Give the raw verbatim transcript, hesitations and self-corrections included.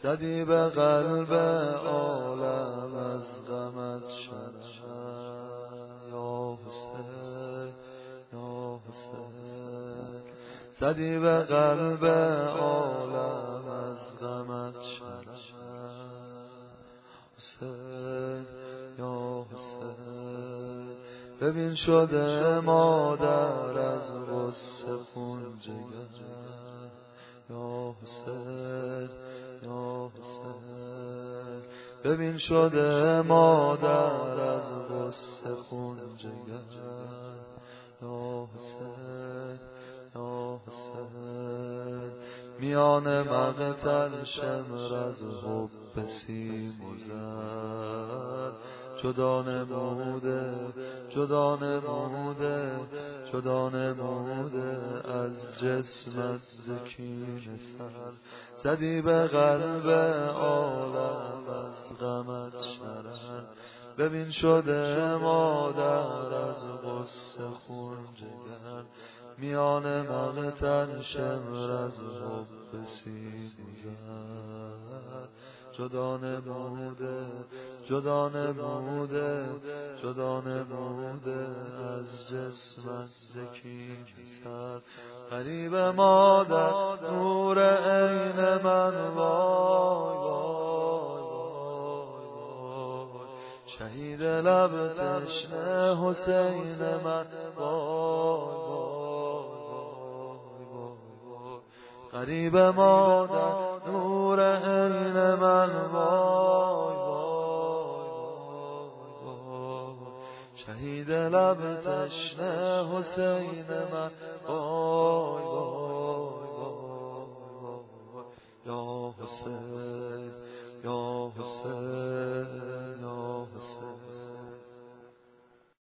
زدی به قلب عالم از غمت شرر یا حسین یا حسین، زدی به قلب عالم از غمت شرر حسین یا حسین. ببین شده مادر از غصه خون جگر یا حسین یا حسین. ببین شده مادر از غصه خون جگر یا حسین یا حسین. میان مقتل شمر از حب سیم و زر جدا نموده جدا نموده جدا نموده از جسمت زکین سر. زدی به قلب عالم از غمت شرر. ببین شده مادر از غصه خون جگر میان مقتل شمر از حب سیم و زر جدا نموده جدا نموده جدا نموده از جسمت زکین سر. غریب مادر نور عین من وای وای وای، شهید لب تشنه حسین من وای وای وای. غریب مادر نور عین من وای وای وای، شهید لب تشنه حسین من وای وای.